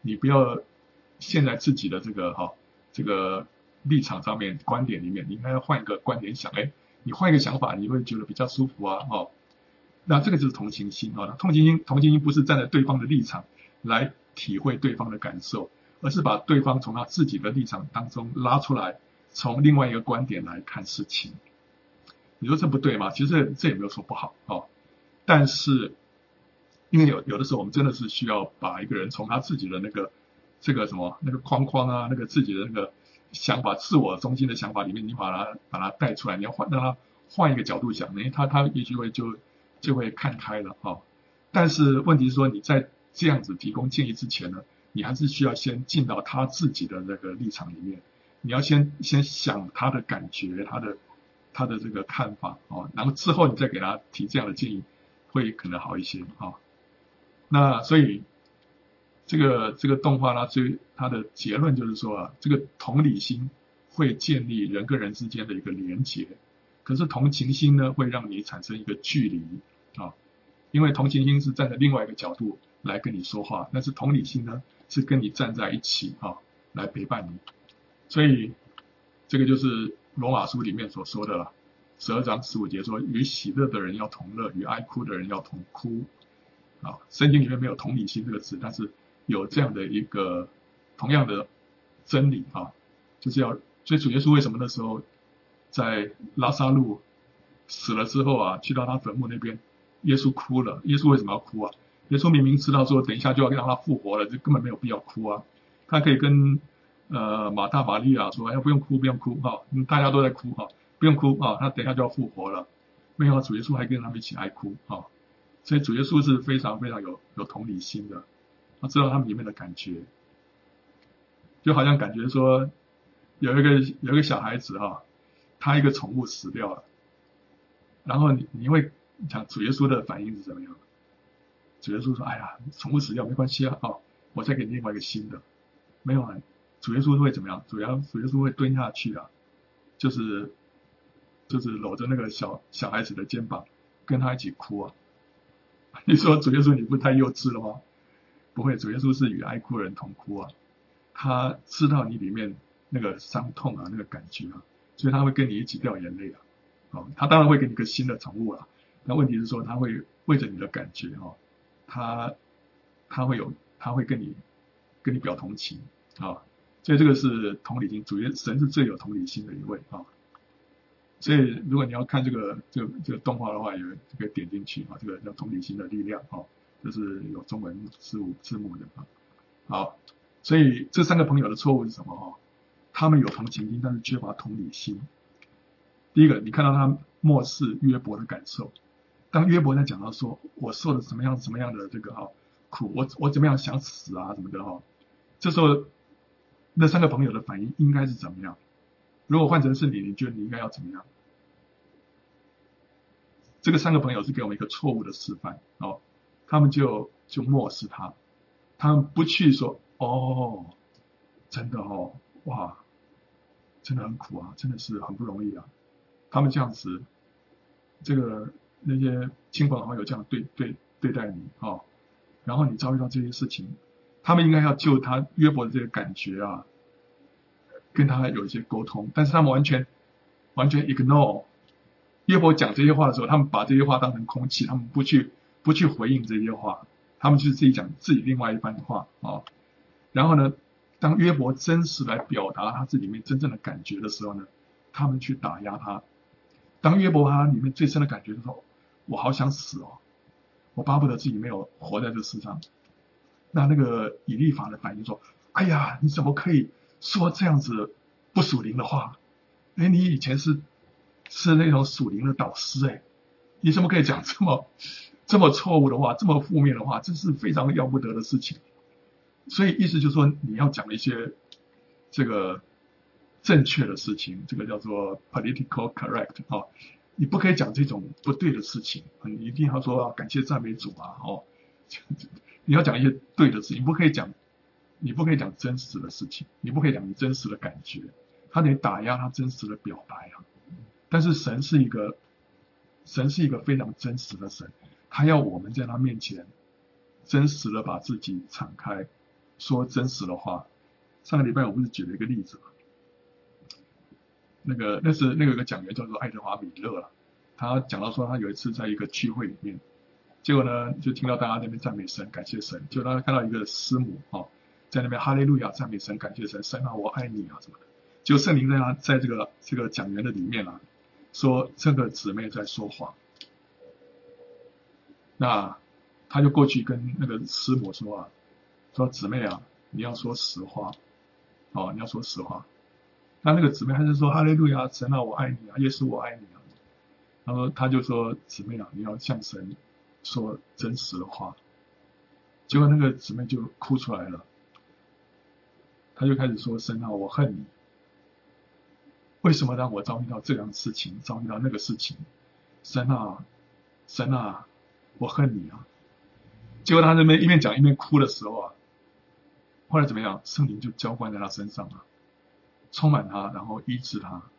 Speaker 1: 你不要陷在自己的这个立场上面观点里面，你应该要换一个观点想，你换一个想法，你会觉得比较舒服啊，那这个就是同情心啊。同情心不是站在对方的立场来体会对方的感受，而是把对方从他自己的立场当中拉出来，从另外一个观点来看事情。你说这不对吗？其实这也没有说不好但是因为有的时候我们真的是需要把一个人从他自己的那个框框啊，那个自己的那个想法，自我中心的想法里面，你把它带出来，你要让他换一个角度想，他也许就会看开了但是问题是说，你在这样子提供建议之前呢，你还是需要先进到他自己的那个立场里面，你要先想他的感觉，他的这个看法然后之后你再给他提这样的建议，会可能好一些那所以这个动画呢，它的结论就是说这个同理心会建立人跟人之间的一个连结，可是同情心呢，会让你产生一个距离因为同情心是站在另外一个角度来跟你说话，但是同理心呢，是跟你站在一起来陪伴你。所以这个就是罗马书里面所说的12章15节说，与喜乐的人要同乐，与哀哭的人要同哭圣经里面没有同理心这个词，但是有这样的一个同样的真理就是所以主耶稣为什么那时候在拉撒路死了之后去到他坟墓那边，耶稣哭了。耶稣为什么要哭耶稣明明知道说等一下就要让他复活了，就根本没有必要哭他可以跟马大玛利亚说不用哭不用哭大家都在哭不用哭他等一下就要复活了。没有主耶稣还跟他们一起哀哭所以主耶稣是非常非常有同理心的，他知道他们里面的感觉，就好像感觉说有一个小孩子他一个宠物死掉了，然后你会想主耶稣的反应是怎么样？主耶稣说哎呀，宠物死掉没关系我再给你另外一个新的。没有主耶稣会怎么样？主耶稣会蹲下去就是搂着那个小孩子的肩膀跟他一起哭你说主耶稣你不太幼稚了吗？不会，主耶稣是与哀哭的人同哭他知道你里面那个伤痛那个感觉所以他会跟你一起掉眼泪他当然会给你一个新的宠物那问题是说他会为着你的感觉他会跟你表同情所以这个是同理心，神是最有同理心的一位所以如果你要看这个动画的话，有这个点进去这个叫同理心的力量就是有中文字幕的好，所以这3个朋友的错误是什么他们有同情心，但是缺乏同理心。第一个，你看到他漠视约伯的感受，当约伯在讲到说我受了什么样的这个苦，我怎么样想死什么的这时候那3个朋友的反应应该是怎么样？如果换成是你觉得你应该要怎么样？这个3个朋友是给我们一个错误的示范他们就漠视他，他们不去说真的哇，真的很苦真的是很不容易他们这样子，那些亲朋好友这样对待你然后你遭遇到这些事情，他们应该要就他约伯的这个感觉跟他有一些沟通，但是他们完全 ignore 约伯讲这些话的时候，他们把这些话当成空气，他们不去回应这些话，他们就是自己讲自己另外一番话然后呢，当约伯真实来表达他自己里面真正的感觉的时候呢，他们去打压他。当约伯他里面最深的感觉就是说，我好想死我巴不得自己没有活在这世上。那个以利法的反应说，哎呀，你怎么可以说这样子不属灵的话？你以前是那种属灵的导师你怎么可以讲这么错误的话，这么负面的话？这是非常要不得的事情。所以意思就是说，你要讲一些这个正确的事情，这个叫做 political correct 你不可以讲这种不对的事情，你一定要说感谢赞美主你要讲一些对的事情，你不可以讲真实的事情，你不可以讲你真实的感觉，他得打压他真实的表白但是神是一个非常真实的神，他要我们在他面前真实的把自己敞开， 说真实的话。上个礼拜我不是举了一个例子吗？那个有个讲员叫做爱德华米勒了，他讲到说他有一次在一个聚会里面，结果呢就听到大家在那边赞美神，感谢神，就他看到一个师母在那边哈利路亚赞美神，感谢神，神啊我爱你啊什么的，就圣灵在这个讲员的里面啊，说这个姊妹在说谎，那他就过去跟那个师母说姊妹啊，你要说实话你要说实话。那个姊妹还是说哈利路亚，神啊我爱你啊，耶稣我爱你啊。然后他就说姊妹啊，你要向神说真实的话。结果那个姊妹就哭出来了，他就开始说神啊我恨你，为什么让我遭遇到这样的事情，遭遇到那个事情，神啊我恨你啊。结果他那边一面讲一面哭的时候啊，后来怎么样，圣灵就浇灌在他身上了，充满他，然后医治他。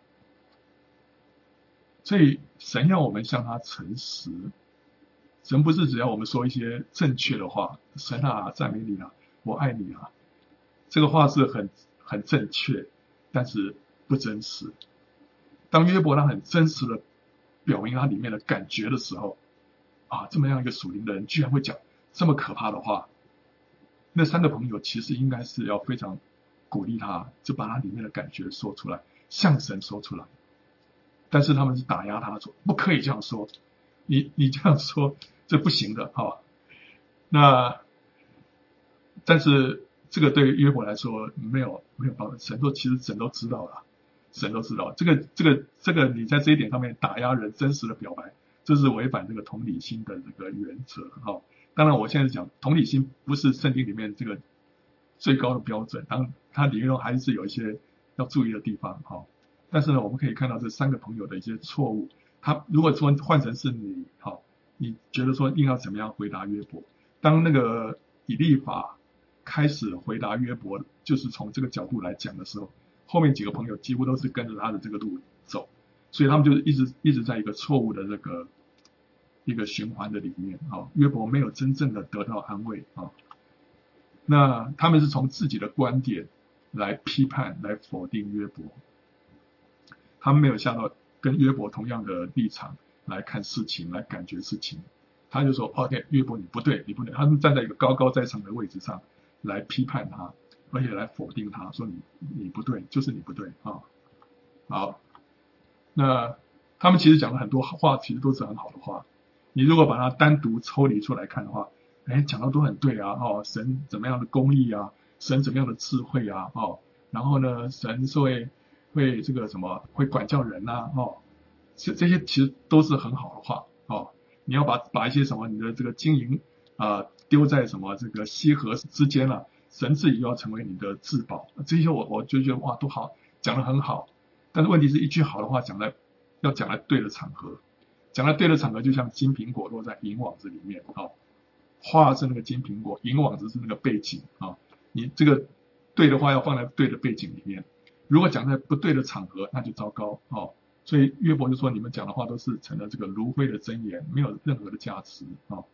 Speaker 1: 所以神要我们向他诚实，神不是只要我们说一些正确的话，神啊赞美你啊，我爱你啊，这个话是很正确，但是不真实。当约伯他很真实的表明他里面的感觉的时候这么样一个属灵的人居然会讲这么可怕的话，那三个朋友其实应该是要非常鼓励他，就把他里面的感觉说出来，向神说出来。但是他们是打压他说不可以这样说，你这样说这不行的那但是这个对约伯来说没有帮助，其实神都知道了，神都知道这个你在这一点上面打压人真实的表白，这是违反这个同理心的这个原则当然我现在讲同理心不是圣经里面这个最高的标准，当然它里面还是有一些要注意的地方但是呢，我们可以看到这三个朋友的一些错误。他如果说换成是你你觉得说应该怎么样回答约伯？当那个以利法开始回答约伯，就是从这个角度来讲的时候，后面几个朋友几乎都是跟着他的这个路走，所以他们就一直在一个错误的这个一个循环的里面约伯没有真正的得到安慰那他们是从自己的观点来批判来否定约伯。他们没有下到跟约伯同样的立场来看事情，来感觉事情。他就说 OK 约伯你不对，他们站在一个高高在上的位置上来批判他，而且来否定他，说你不对，就是你不对好，那他们其实讲了很多话，其实都是很好的话。你如果把它单独抽离出来看的话，讲的都很对神怎么样的公义啊，神怎么样的智慧啊然后呢神是会这个什么会管教人这些其实都是很好的话你要把一些什么你的这个金银丢在什么这个溪河之间了，神自己又要成为你的至宝，这些我就觉得哇都好，讲得很好。但是问题是一句好的话要讲在对的场合，讲在对的场合就像金苹果落在银网子里面花是那个金苹果，银网子是那个背景你这个对的话要放在对的背景里面，如果讲在不对的场合那就糟糕所以约伯就说你们讲的话都是成了这个炉灰的真言，没有任何的价值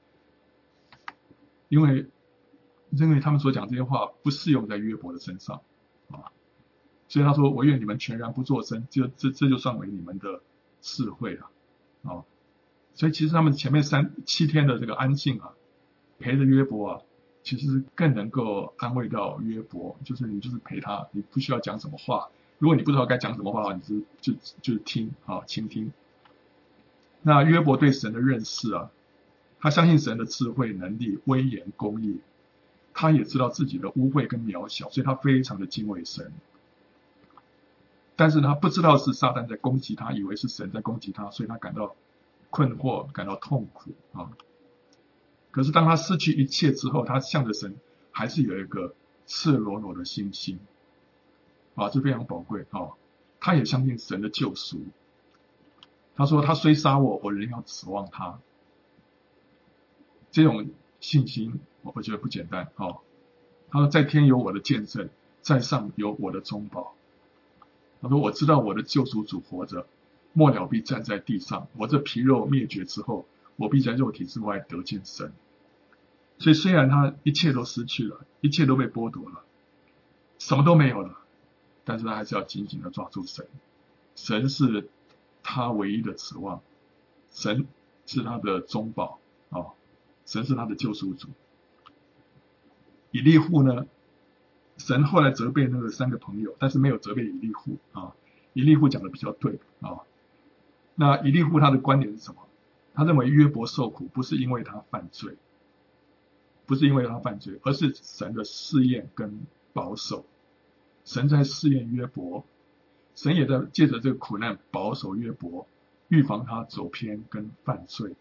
Speaker 1: 因为他们所讲这些话不适用在约伯的身上所以他说我愿你们全然不作声，这就算为你们的智慧了所以其实他们前面7天的这个安静陪着约伯其实更能够安慰到约伯，就是你就是陪他，你不需要讲什么话，如果你不知道该讲什么话你就听倾听。那约伯对神的认识他相信神的智慧能力威严公义，他也知道自己的污秽跟渺小，所以他非常的敬畏神。但是他不知道是撒旦在攻击他，以为是神在攻击他，所以他感到困惑，感到痛苦可是当他失去一切之后，他向着神还是有一个赤裸裸的信心这非常宝贵他也相信神的救赎。他说他虽杀我，我仍要指望他。这种信心我觉得不简单他说在天有我的见证，在上有我的中保。他说我知道我的救赎主活着，末了必站在地上，我这皮肉灭绝之后，我必在肉体之外得见神。 所以虽然他一切都失去了，一切都被剥夺了，什么都没有了，但是他还是要紧紧的抓住神。神是他唯一的指望，神是他的中保神是他的救赎主。以利户呢，神后来责备那个3个朋友，但是没有责备以利户以利户讲的比较对那以利户他的观点是什么？他认为约伯受苦不是因为他犯罪，不是因为他犯罪，而是神的试验跟保守。神在试验约伯，神也在借着这个苦难保守约伯，预防他走偏跟犯罪。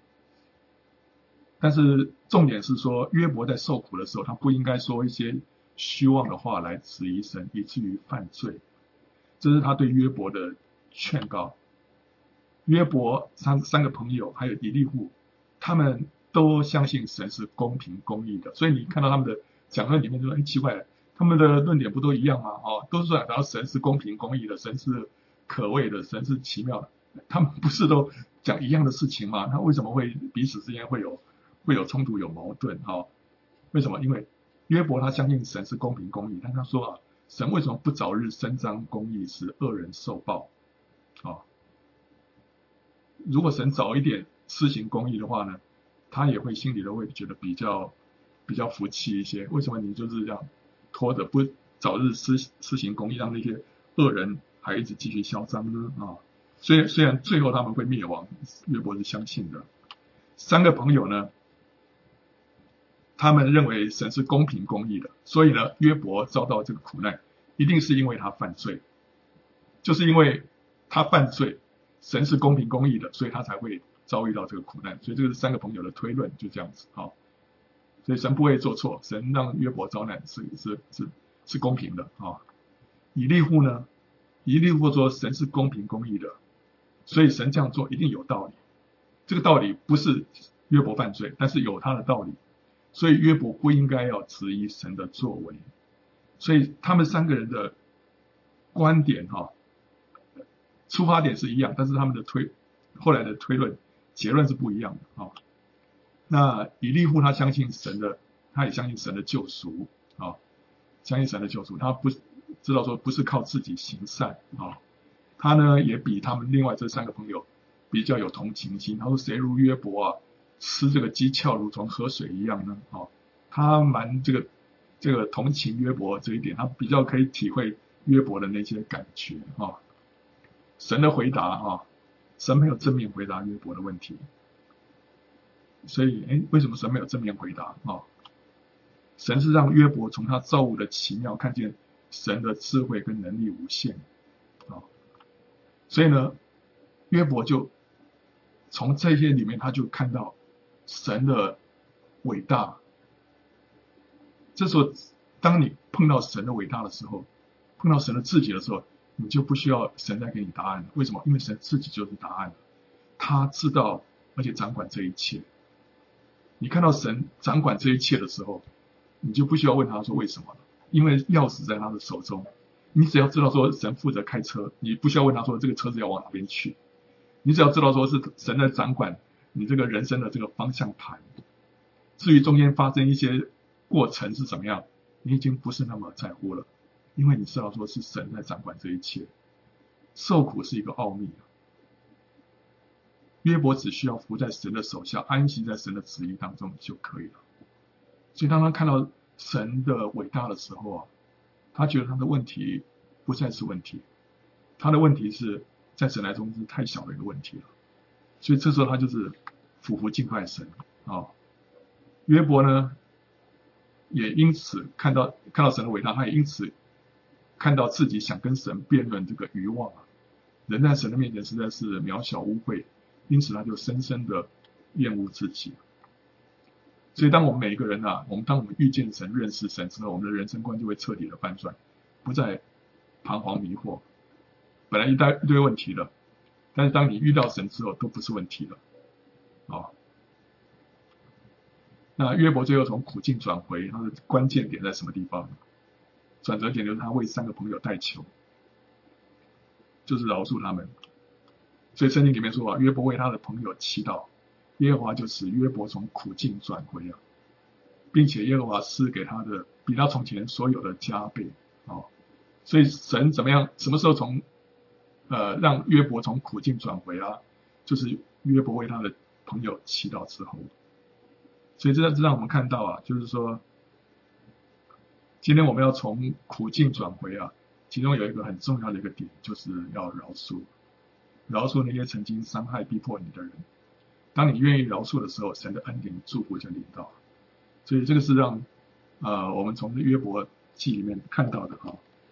Speaker 1: 但是重点是说，约伯在受苦的时候，他不应该说一些虚妄的话来质疑神，以至于犯罪。这是他对约伯的劝告。约伯三个朋友还有以利户，他们都相信神是公平公义的，所以你看到他们的讲论里面就说，奇怪，他们的论点不都一样吗？都是说然后神是公平公义的，神是可畏的，神是奇妙的，他们不是都讲一样的事情吗？他为什么会彼此之间会有冲突有矛盾为什么？因为约伯他相信神是公平公义，但他说神为什么不早日伸张公义，使恶人受报如果神早一点施行公义的话呢，他也会心里都会觉得比较服气一些。为什么你就是这样拖着不早日施行公义，让那些恶人还一直继续嚣张呢虽然最后他们会灭亡，约伯是相信的。3个朋友呢，他们认为神是公平公义的，所以呢，约伯遭到这个苦难，一定是因为他犯罪，就是因为他犯罪，神是公平公义的，所以他才会遭遇到这个苦难。所以这个是3个朋友的推论，就这样子所以神不会做错，神让约伯遭难是公平的以利户呢，以利户说神是公平公义的，所以神这样做一定有道理。这个道理不是约伯犯罪，但是有他的道理，所以约伯不应该要质疑神的作为。所以他们3个人的观点出发点是一样，但是他们的后来的推论结论是不一样的那以利户他相信神的，他也相信神的救赎相信神的救赎，他不知道说不是靠自己行善他呢也比他们另外这3个朋友比较有同情心。他说谁如约伯吃这个鸡鞘如同喝水一样呢他蛮这个同情约伯这一点，他比较可以体会约伯的那些感觉神的回答神没有正面回答约伯的问题，所以为什么神没有正面回答神是让约伯从他造物的奇妙看见神的智慧跟能力无限所以呢，约伯就从这些里面他就看到神的伟大。这时候当你碰到神的伟大的时候，碰到神的自己的时候，你就不需要神再给你答案了。为什么？因为神自己就是答案，他知道而且掌管这一切。你看到神掌管这一切的时候，你就不需要问他说为什么了，因为钥匙在他的手中。你只要知道说神负责开车，你不需要问他说这个车子要往哪边去，你只要知道说是神在掌管你这个人生的这个方向盘。至于中间发生一些过程是怎么样，你已经不是那么在乎了，因为你知道说是神在掌管这一切。受苦是一个奥秘约伯只需要服在神的手下，安息在神的旨意当中就可以了。所以当他看到神的伟大的时候他觉得他的问题不再是问题，他的问题是在神来中是太小的一个问题了。所以这时候他就是俯伏敬拜神约伯呢也因此看到神的伟大，他也因此看到自己想跟神辩论这个渔望人在神的面前实在是渺小污秽，因此他就深深的厌恶自己。所以当我们每一个人当我们遇见神认识神之后，我们的人生观就会彻底的翻转，不再彷徨迷惑。本来一堆问题了，但是当你遇到神之后都不是问题了那约伯最后从苦境转回，他的关键点在什么地方？转折点就是他为3个朋友代求，就是饶恕他们。所以圣经里面说约伯为他的朋友祈祷，耶和华就使约伯从苦境转回并且耶和华赐给他的比他从前所有的加倍。所以神怎么样，什么时候让约伯从苦境转回啊？就是约伯为他的朋友祈祷之后。所以这让我们看到啊，就是说今天我们要从苦境转回啊，其中有一个很重要的一个点，就是要饶恕那些曾经伤害逼迫你的人。当你愿意饶恕的时候，神的恩典祝福就临到。所以这个是让我们从约伯记里面看到的